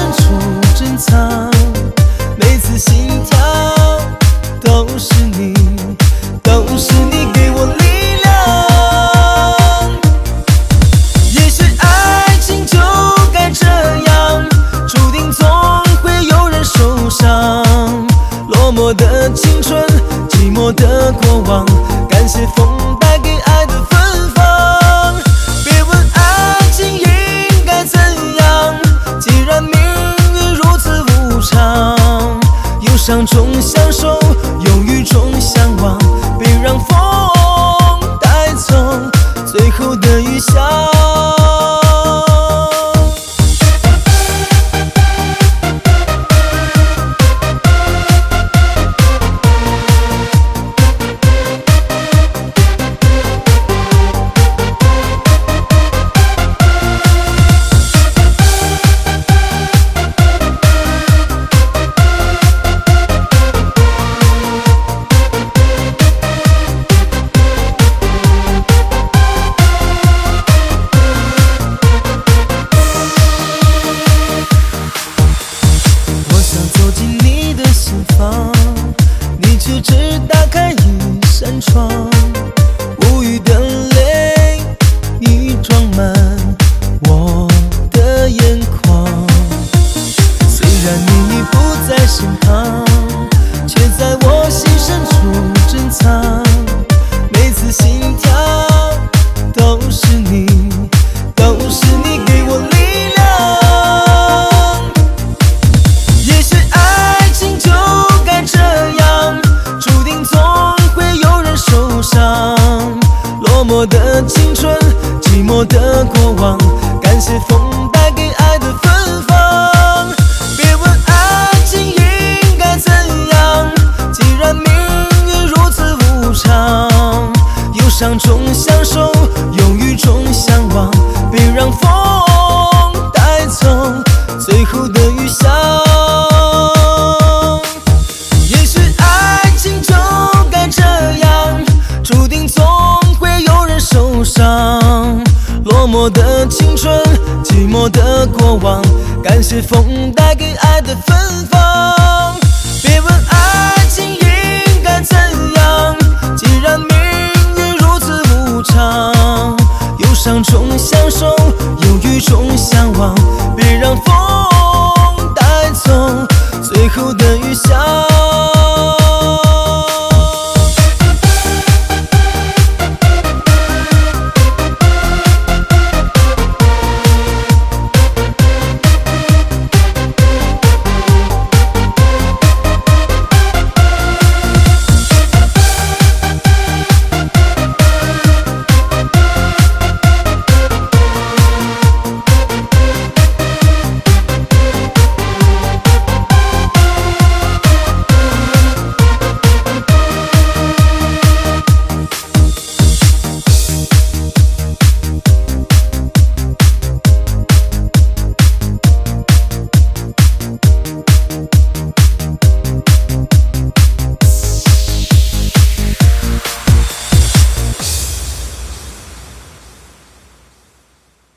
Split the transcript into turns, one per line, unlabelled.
处珍藏，每次心跳都是你，都是你给我力量。也许爱情就该这样，注定总会有人受伤。落寞的青春，寂寞的过往，感谢风带给爱的芬芳。别问爱情应该怎样，既然命运如此无常，忧伤中享受，忧郁中向往，别让风带走最后的余香。你却只打开一扇窗，无语的泪已装满我的眼眶。虽然你已不在身旁，却在我心深处珍藏。每次心跳都是你，都是你给我力量。也许爱情就该这样，注定总会有人受伤。落寞的青春，寂寞的过往，感谢风带给爱的芬芳。别问爱情应该怎样，既然命运如此无常，忧伤中享受，忧郁中向往，别让风带走最后的余香。注定总会有人受伤，落寞的青春，寂寞的过往，感谢风带给爱的芬芳。别问爱情应该怎样，既然命运如此无常，忧伤中享受，忧郁中向往，别让风带走最后的